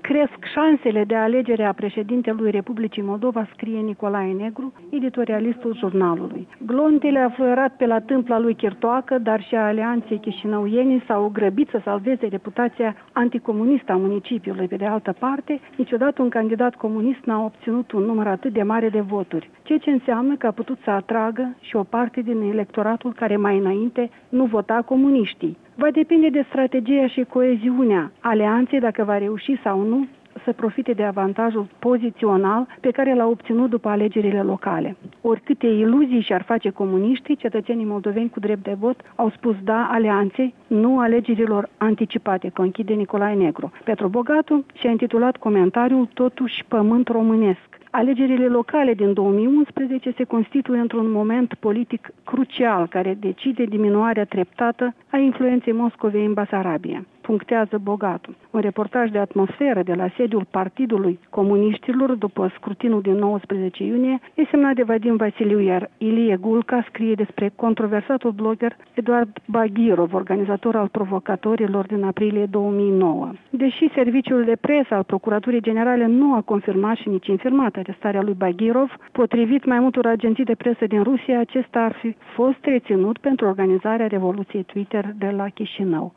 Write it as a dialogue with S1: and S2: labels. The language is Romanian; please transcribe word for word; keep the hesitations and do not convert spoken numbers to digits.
S1: cresc șansele de alegere a președintelui Republicii Moldova, scrie Nicolae Negru, editorialistul jurnalului. Glontele a fluierat pe la tâmpla lui Chirtoacă, dar și a alianței chișinăuieni s-au grăbit să salveze reputația anticomunistă a municipiului. Pe de altă parte, niciodată un candidat comunist n-a obținut un număr atât de mare de voturi, ceea ce înseamnă că a putut să atragă și o parte din electoratul care mai înainte nu vota comuniștii. Va depinde de strategia și coeziunea alianței dacă va reuși sau nu să profite de avantajul pozițional pe care l-a obținut după alegerile locale. Oricâte iluzii și-ar face comuniștii, cetățenii moldoveni cu drept de vot au spus da alianței, nu alegerilor anticipate, conchide Nicolae Negru. Petru Bogatu și-a intitulat comentariul Totuși pământ românesc. Alegerile locale din două mii unsprezece se constituie într-un moment politic crucial care decide diminuarea treptată a influenței Moscovei în Basarabia. Punctează Bogatu. Un reportaj de atmosferă de la sediul Partidului Comuniștilor după scrutinul din nouăsprezece iunie e semnat de Vadim Vasiliu, iar Ilie Gulca scrie despre controversatul blogger Eduard Baghirov, organizator al provocatorilor din aprilie două mii nouă. Deși serviciul de presă al Procuraturii Generale nu a confirmat și nici infirmat arestarea lui Baghirov, potrivit mai multor agenții de presă din Rusia, acesta ar fi fost reținut pentru organizarea revoluției Twitter de la Chișinău.